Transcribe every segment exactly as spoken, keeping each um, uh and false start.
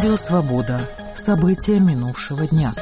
Радио «Свобода». События минувшего дня.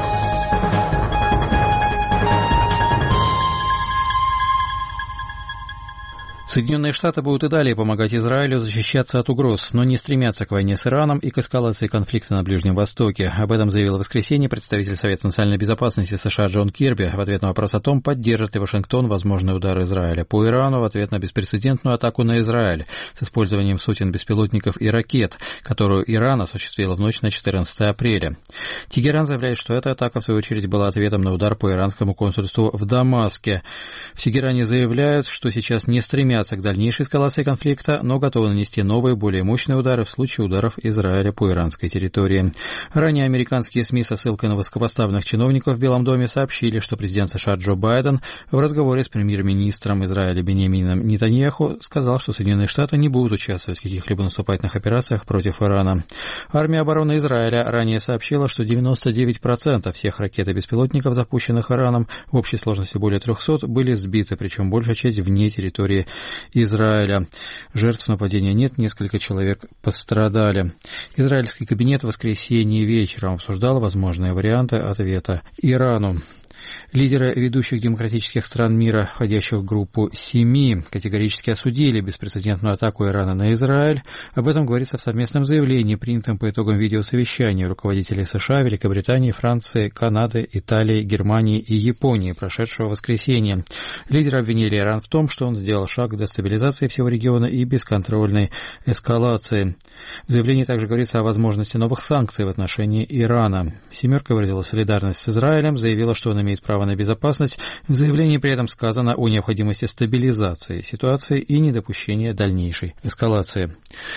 Соединенные Штаты будут и далее помогать Израилю защищаться от угроз, но не стремятся к войне с Ираном и к эскалации конфликта на Ближнем Востоке. Об этом заявил в воскресенье представитель Совета национальной безопасности США Джон Кирби в ответ на вопрос о том, поддержит ли Вашингтон возможный удар Израиля по Ирану в ответ на беспрецедентную атаку на Израиль с использованием сотен беспилотников и ракет, которую Иран осуществил в ночь на четырнадцатое апреля. Тегеран заявляет, что эта атака, в свою очередь, была ответом на удар по иранскому консульству в Дамаске. В Тегеране заявляют, что сейчас не стремятся к дальнейшей эскалации конфликта, но готовы нанести новые, более мощные удары в случае ударов Израиля по иранской территории. Ранее американские СМИ со ссылкой на высокопоставленных чиновников в Белом доме сообщили, что президент США Джо Байден в разговоре с премьер-министром Израиля Биньямином Нетаньяху сказал, что Соединенные Штаты не будут участвовать в каких-либо наступательных операциях против Ирана. Армия обороны Израиля ранее сообщила, что девяносто девять процентов всех ракет и беспилотников, запущенных Ираном, в общей сложности более трехсот, были сбиты, причем большая часть вне территории Израиля. Жертв нападения нет, несколько человек пострадали. Израильский кабинет в воскресенье вечером обсуждал возможные варианты ответа Ирану. Лидеры ведущих демократических стран мира, входящих в группу семи, категорически осудили беспрецедентную атаку Ирана на Израиль. Об этом говорится в совместном заявлении, принятом по итогам видеосовещания руководителей США, Великобритании, Франции, Канады, Италии, Германии и Японии, прошедшего воскресенья. Лидеры обвинили Иран в том, что он сделал шаг к дестабилизации всего региона и бесконтрольной эскалации. В заявлении также говорится о возможности новых санкций в отношении Ирана. «Семерка» выразила солидарность с Израилем, заявила, что он имеет право на безопасность. В заявлении при этом сказано о необходимости стабилизации ситуации и недопущения дальнейшей эскалации.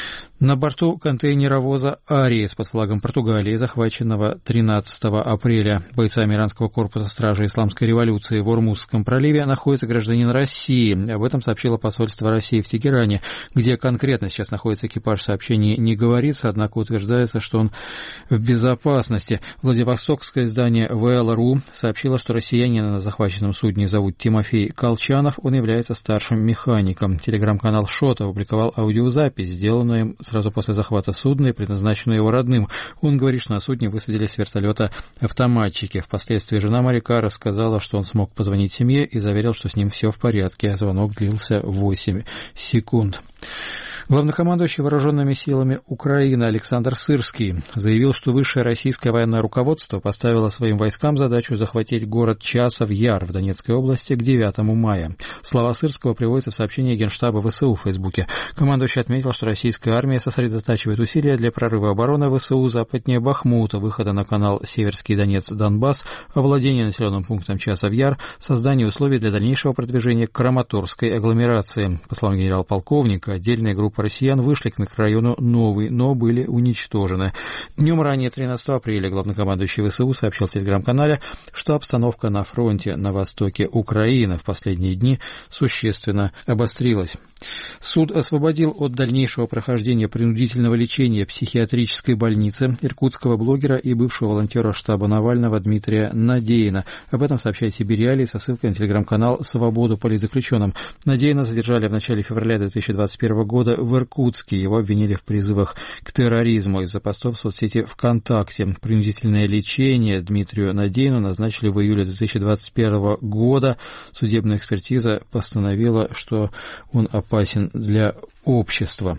На борту контейнеровоза «Ариес» под флагом Португалии, захваченного тринадцатого апреля бойцами иранского корпуса стражи исламской революции в Ормузском проливе, находится гражданин России. Об этом сообщило посольство России в Тегеране, где конкретно сейчас находится экипаж, сообщений не говорится, однако утверждается, что он в безопасности. Владивостокское издание вэ эл эр у сообщило, что россиянина на захваченном судне зовут Тимофей Колчанов, он является старшим механиком. Телеграм-канал «Шот» опубликовал аудиозапись, сделанную им сразу после захвата судна и предназначенную его родным. Он говорит, что на судне высадились с вертолета автоматчики. Впоследствии жена моряка рассказала, что он смог позвонить семье и заверил, что с ним все в порядке. Звонок длился восемь секунд. Главнокомандующий вооруженными силами Украины Александр Сырский заявил, что высшее российское военное руководство поставило своим войскам задачу захватить город Часов-Яр в Донецкой области к девятому мая. Слова Сырского приводятся в сообщении Генштаба ВСУ в Фейсбуке. Командующий отметил, что российская армия сосредотачивает усилия для прорыва обороны ВСУ западнее Бахмута, выхода на канал Северский Донец-Донбасс, овладения населенным пунктом Часов-Яр, создания условий для дальнейшего продвижения к Краматорской агломерации. По словам генерал-полковника, отдельная группа россиян вышли к микрорайону Новый, но были уничтожены. Днем ранее, тринадцатого апреля, главнокомандующий ВСУ сообщил в телеграм-канале, что обстановка на фронте на востоке Украины в последние дни существенно обострилась. Суд освободил от дальнейшего прохождения принудительного лечения психиатрической больницы иркутского блогера и бывшего волонтера штаба Навального Дмитрия Надеина. Об этом сообщает Сибирь со ссылкой на телеграм-канал «Свободу политзаключенным». Надеина задержали в начале февраля две тысячи двадцать первого года в Иркутске. Его обвинили в призывах к терроризму из-за постов в соцсети ВКонтакте. Принудительное лечение Дмитрию Надеину назначили в июле две тысячи двадцать первого года. Судебная экспертиза постановила, что он опасен для общества.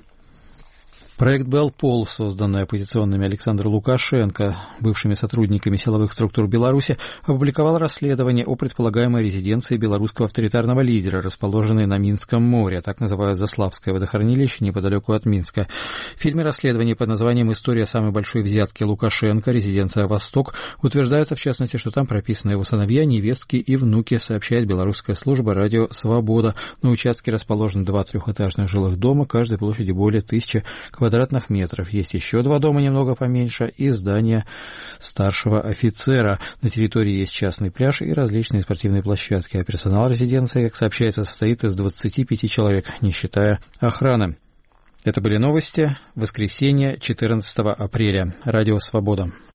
Проект «Белпол», созданный оппозиционными Александру Лукашенко, бывшими сотрудниками силовых структур Беларуси, опубликовал расследование о предполагаемой резиденции белорусского авторитарного лидера, расположенной на Минском море, так называют Заславское водохранилище неподалеку от Минска. В фильме расследования под названием «История самой большой взятки Лукашенко. Резиденция Восток» утверждается, в частности, что там прописаны его сыновья, невестки и внуки, сообщает белорусская служба «Радио Свобода». На участке расположены два трехэтажных жилых дома, каждой площадью более тысячи квадратных метров. Есть еще два дома немного поменьше и здание старшего офицера. На территории есть частный пляж и различные спортивные площадки, а персонал резиденции, как сообщается, состоит из двадцати пяти человек, не считая охраны. Это были новости. Воскресенье, четырнадцатого апреля. Радио «Свобода».